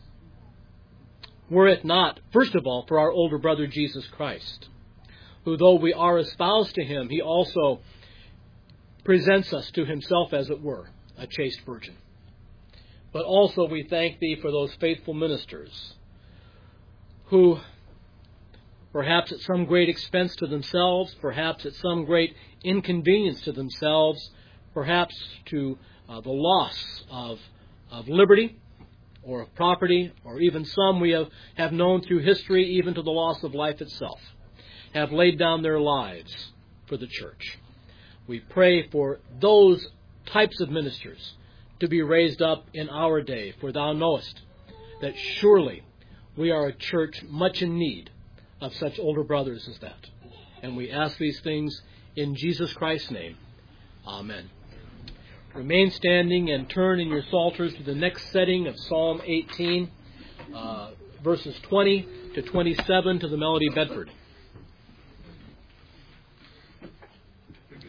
were it not, first of all, for our older brother Jesus Christ, who, though we are espoused to Him, He also presents us to Himself, as it were, a chaste virgin. But also we thank Thee for those faithful ministers who, perhaps at some great expense to themselves, perhaps at some great inconvenience to themselves, perhaps to uh, the loss of, of liberty or of property, or even some we have, have known through history, even to the loss of life itself, have laid down their lives for the church. We pray for those types of ministers to be raised up in our day, for Thou knowest that surely we are a church much in need of such older brothers as that. And we ask these things in Jesus Christ's name. Amen. Remain standing and turn in your psalters to the next setting of Psalm eighteen, uh, verses twenty to twenty-seven to the Melody Bedford.